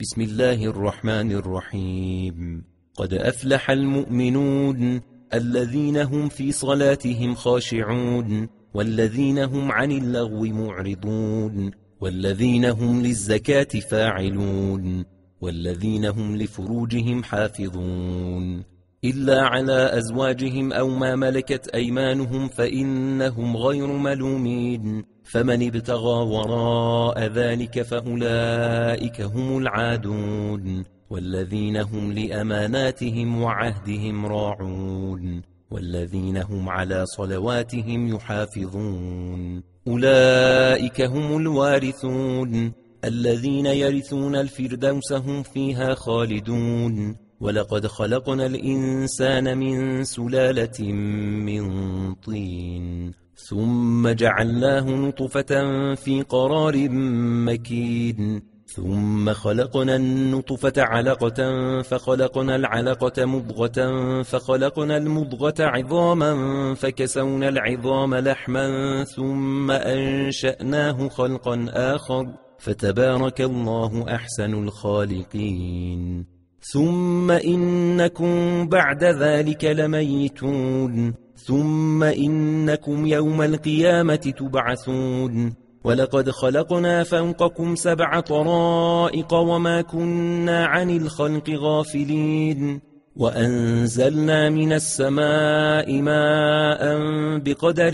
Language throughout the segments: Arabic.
بسم الله الرحمن الرحيم. قد أفلح المؤمنون الذين هم في صلاتهم خاشعون والذين هم عن اللغو معرضون والذين هم للزكاة فاعلون والذين هم لفروجهم حافظون إلا على أزواجهم أو ما ملكت أيمانهم فإنهم غير ملومين، فمن ابتغى وراء ذلك فأولئك هم العادون والذين هم لأماناتهم وعهدهم راعون والذين هم على صلواتهم يحافظون. أولئك هم الوارثون الذين يرثون الفردوس هم فيها خالدون. ولقد خلقنا الإنسان من سلالة من طين ثم جعلناه نطفة في قرار مكين ثم خلقنا النطفة علقة فخلقنا العلقة مضغة فخلقنا المضغة عظاما فكسونا العظام لحما ثم أنشأناه خلقا آخر فتبارك الله أحسن الخالقين. ثم إنكم بعد ذلك لميتون ثم إنكم يوم القيامة تبعثون. ولقد خلقنا فوقكم 7 طرائق وما كنا عن الخلق غافلين وأنزلنا من السماء ماء بقدر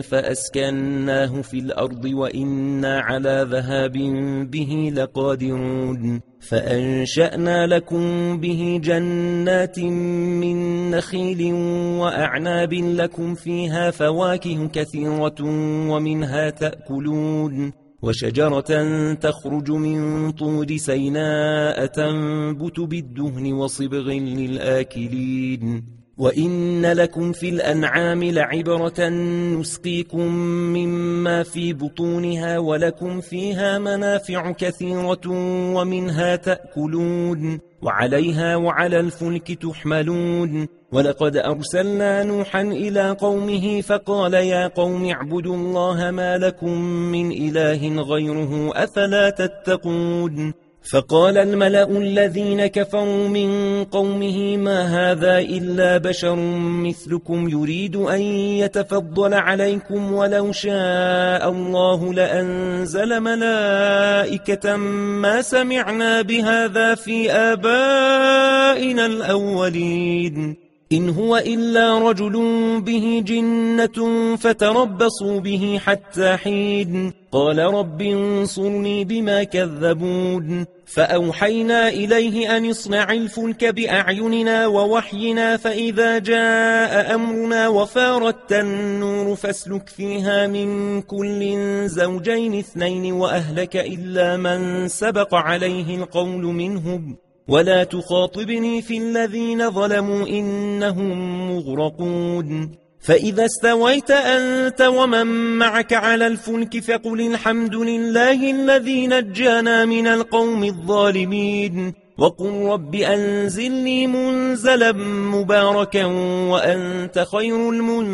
فأسكناه في الأرض وإنا على ذهاب به لقادرون. فأنشأنا لكم به جنات من نخيل وأعناب لكم فيها فواكه كثيرة ومنها تأكلون وشجرة تخرج من طور سيناء تنبت بالدهن وصبغ للآكلين. وإن لكم في الأنعام لعبرة نسقيكم مما في بطونها ولكم فيها منافع كثيرة ومنها تأكلون وعليها وعلى الفلك تحملون. ولقد أرسلنا نوحا إلى قومه فقال يا قوم اعبدوا الله ما لكم من إله غيره أفلا تتقون. فقال الملأ الذين كفروا من قومه ما هذا إلا بشر مثلكم يريد أن يتفضل عليكم ولو شاء الله لأنزل ملائكة ما سمعنا بهذا في آبائنا الأولين إن هو إلا رجل به جنة فتربصوا به حتى حين. قال رب انصرني بما كذبون. فأوحينا إليه أن اصنع الفلك بأعيننا ووحينا فإذا جاء أمرنا وفارت النور فاسلك فيها من كل زوجين 2 وأهلك إلا من سبق عليه القول منهم ولا تخاطبني في الذين ظلموا إنهم مغرقون. فإذا استويت أنت ومن معك على الفلك فقل الحمد لله الذي نجانا من القوم الظالمين وقل رب أنزلني منزلا مباركا وأنت خير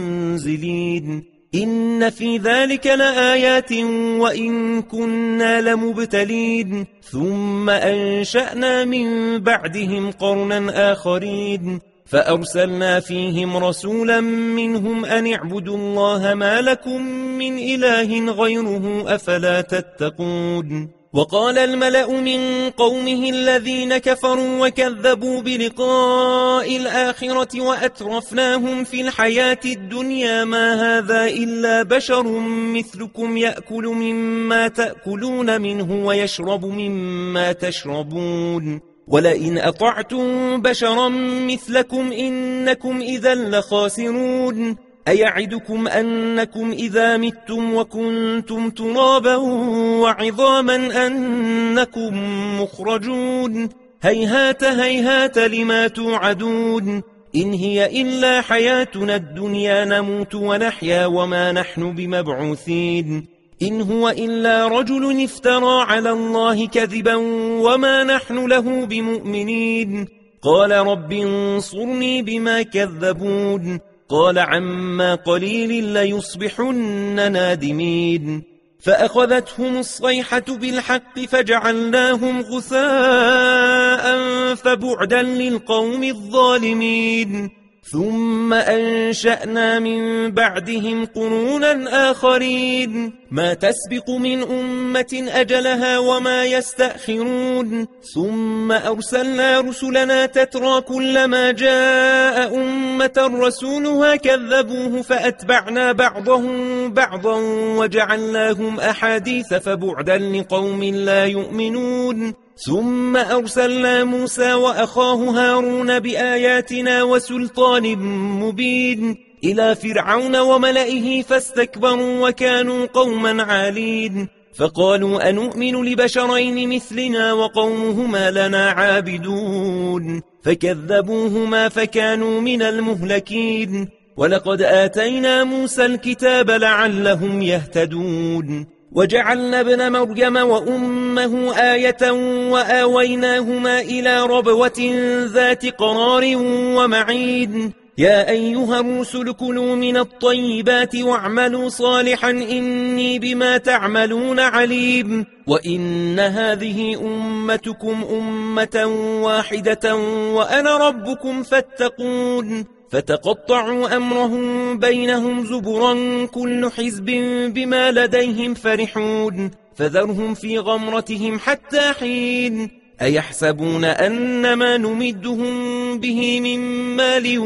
المنزلين. إن في ذلك لآيات وإن كنا لمبتلين ثم أنشأنا من بعدهم قرنا آخرين فأرسلنا فيهم رسولا منهم أن اعبدوا الله ما لكم من إله غيره أفلا تتقون. وقال الملأ من قومه الذين كفروا وكذبوا بلقاء الآخرة وأترفناهم في الحياة الدنيا ما هذا إلا بشر مثلكم يأكل مما تأكلون منه ويشرب مما تشربون ولئن أطعتم بشرا مثلكم إنكم إذا لخاسرون. أيعدكم أنكم إذا متم وكنتم ترابا وعظاما أنكم مخرجون هيهات هيهات لما توعدون. إن هي إلا حياتنا الدنيا نموت ونحيا وما نحن بمبعوثين. إن هو إلا رجل افترى على الله كذبا وما نحن له بمؤمنين. قال رب انصرني بما كذبون. قال عما قليل ليصبحن نادمين. فأخذتهم الصيحة بالحق فجعلناهم غثاء فبعدا للقوم الظالمين. ثم أنشأنا من بعدهم قرونا آخرين ما تسبق من أمة أجلها وما يستأخرون. ثم أرسلنا رسلنا تترى كلما جاء أمة رسولها كذبوه فأتبعنا بعضهم بعضا وجعلناهم أحاديث فبعدا لقوم لا يؤمنون. ثم أرسلنا موسى وأخاه هارون بآياتنا وسلطان مبين إلى فرعون وملئه فاستكبروا وكانوا قوما عالين. فقالوا أنؤمن لبشرين مثلنا وقومهما لنا عابدون فكذبوهما فكانوا من المهلكين. ولقد آتينا موسى الكتاب لعلهم يهتدون. وجعلنا ابن مريم وأمه آية وآويناهما إلى ربوة ذات قرار ومعين. يا أيها الرسل كلوا من الطيبات واعملوا صالحا إني بما تعملون عليم. وإن هذه أمتكم أمة واحدة وأنا ربكم فاتقون. فتقطعوا أمرهم بينهم زبرا كل حزب بما لديهم فرحون. فذرهم في غمرتهم حتى حين. أيحسبون أنما نمدهم به من مال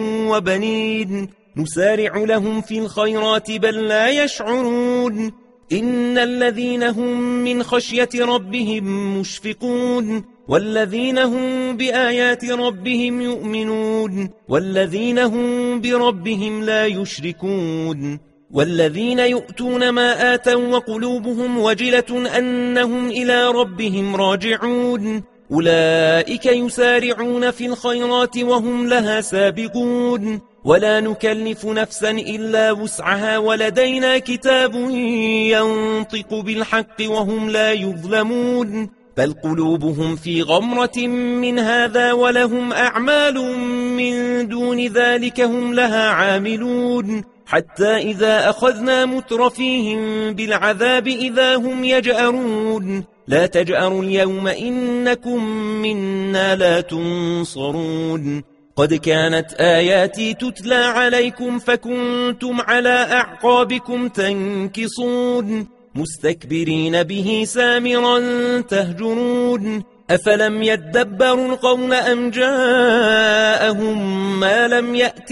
وبنين نسارع لهم في الخيرات بل لا يشعرون. إن الذين هم من خشية ربهم مشفقون والذين هم بآيات ربهم يؤمنون والذين هم بربهم لا يشركون. والذين يؤتون ما آتوا وقلوبهم وجلة أنهم إلى ربهم راجعون أولئك يسارعون في الخيرات وهم لها سابقون. ولا نكلف نفسا إلا وسعها ولدينا كتاب ينطق بالحق وهم لا يظلمون. بل قلوبهم في غمرة من هذا ولهم أعمال من دون ذلك هم لها عاملون. حتى إذا أخذنا مترفيهم بالعذاب إذا هم يجأرون. لا تجأروا اليوم إنكم منا لا تنصرون. قد كانت آياتي تتلى عليكم فكنتم على أعقابكم تنكصون مستكبرين به سامرا تهجرون. أفلم يدبروا القول أم جاءهم ما لم يأت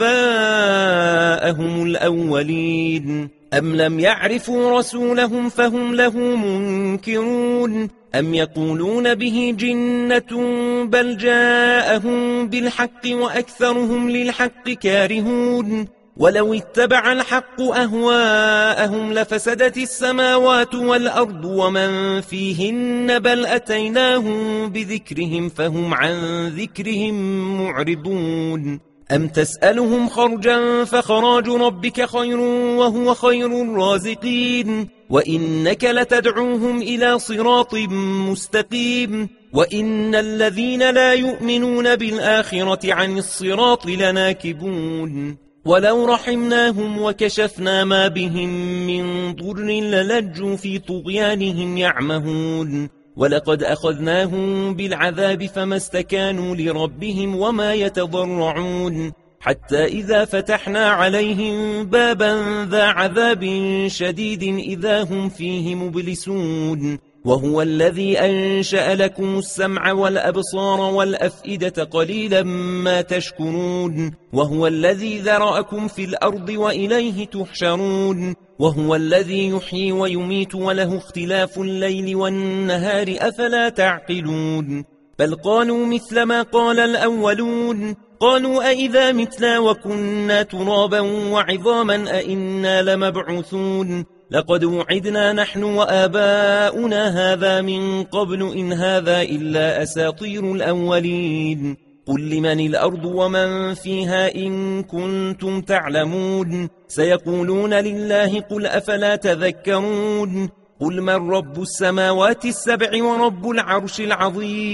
آباءهم الأولين أم لم يعرفوا رسولهم فهم له منكرون. أم يقولون به جنة بل جاءهم بالحق وأكثرهم للحق كارهون. ولو اتبع الحق أهواءهم لفسدت السماوات والأرض ومن فيهن بل أتيناهم بذكرهم فهم عن ذكرهم معرضون. أم تسألهم خرجا فخراج ربك خير وهو خير الرازقين. وإنك لتدعوهم إلى صراط مستقيم. وإن الذين لا يؤمنون بالآخرة عن الصراط لناكبون. ولو رحمناهم وكشفنا ما بهم من ضر للجوا في طغيانهم يعمهون. ولقد أخذناهم بالعذاب فما استكانوا لربهم وما يتضرعون. حتى إذا فتحنا عليهم بابا ذا عذاب شديد إذا هم فيه مبلسون. وهو الذي أنشأ لكم السمع والأبصار والأفئدة قليلا ما تشكرون. وهو الذي ذرأكم في الأرض وإليه تحشرون. وهو الذي يحيي ويميت وله اختلاف الليل والنهار أفلا تعقلون. بل قالوا مثل ما قال الأولون. قالوا أئذا متنا وكنا ترابا وعظاما أئنا لمبعوثون. لقد وعدنا نحن وآباؤنا هذا من قبل إن هذا إلا أساطير الأولين. قل لمن الأرض ومن فيها إن كنتم تعلمون. سيقولون لله قل أفلا تذكرون. قل من رب السماوات السبع ورب العرش العظيم.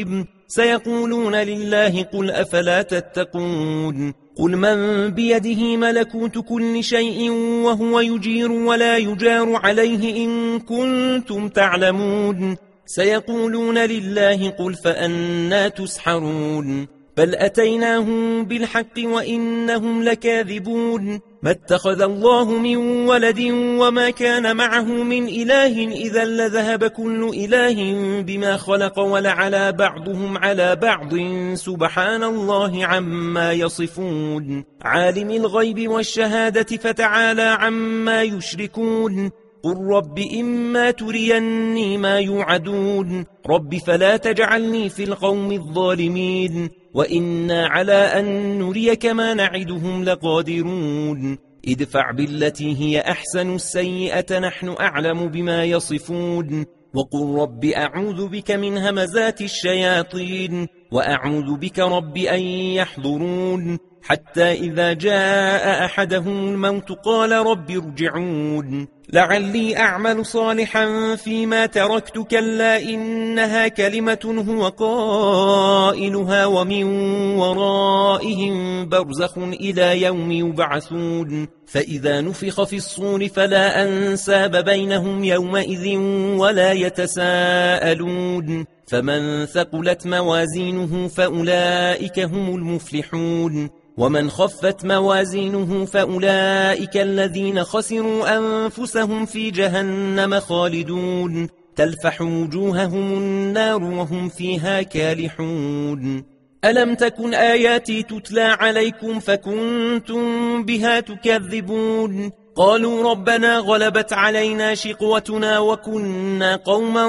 سيقولون لله قل أفلا تتقون قل من بيده ملكوت كل شيء وهو يجير ولا يجار عليه إن كنتم تعلمون سيقولون لله قل فأنا تسحرون بل أتيناهم بالحق وإنهم لكاذبون ما اتخذ الله من ولد وما كان معه من إله إذا لذهب كل إله بما خلق ولعلى بعضهم على بعض سبحان الله عما يصفون عالم الغيب والشهادة فتعالى عما يشركون قل رب إما تريني ما يوعدون رب فلا تجعلني في القوم الظالمين وإنا على أن نريك ما نعدهم لقادرون ادفع بالتي هي أحسن السيئة نحن أعلم بما يصفون وقل رب أعوذ بك من همزات الشياطين وأعوذ بك رب أن يحضرون حتى إذا جاء أحدهم الموت قال رب ارجعون لعلي أعمل صالحا فيما تركت كلا إنها كلمة هو قائلها ومن ورائهم برزخ إلى يوم يبعثون فإذا نفخ في الصور فلا أنساب بينهم يومئذ ولا يتساءلون فمن ثقلت موازينه فأولئك هم المفلحون ومن خفت موازينه فأولئك الذين خسروا أنفسهم في جهنم خالدون تلفح وجوههم النار وهم فيها كالحون ألم تكن آياتي تتلى عليكم فكنتم بها تكذبون قالوا ربنا غلبت علينا شقوتنا وكنا قوما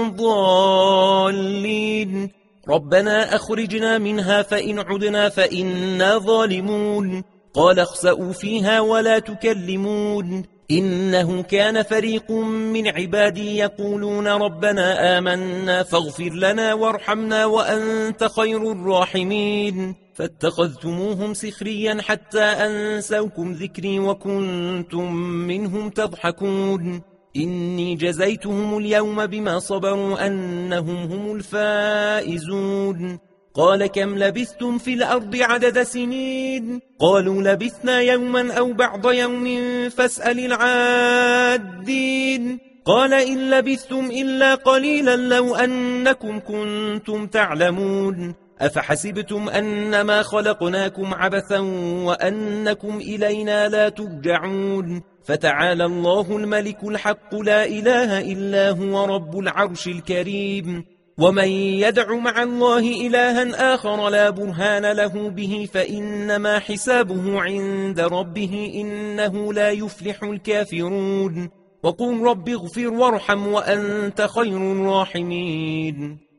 ضالين ربنا أخرجنا منها فإن عدنا فإنا ظالمون قال اخسأوا فيها ولا تكلمون إنه كان فريق من عبادي يقولون ربنا آمنا فاغفر لنا وارحمنا وأنت خير الراحمين فاتخذتموهم سخريا حتى أنسوكم ذكري وكنتم منهم تضحكون إني جزيتهم اليوم بما صبروا أنهم هم الفائزون قال كم لبثتم في الأرض عدد سنين قالوا لبثنا يوما أو بعض يوم فاسأل العادين قال إن لبثتم إلا قليلا لو أنكم كنتم تعلمون أفحسبتم أنما خلقناكم عبثا وأنكم إلينا لا ترجعون فتعالى الله الملك الحق لا إله إلا هو رب العرش الكريم ومن يدع مع الله إلها آخر لا برهان له به فإنما حسابه عند ربه إنه لا يفلح الكافرون وقل رب اغفر وارحم وأنت خير الراحمين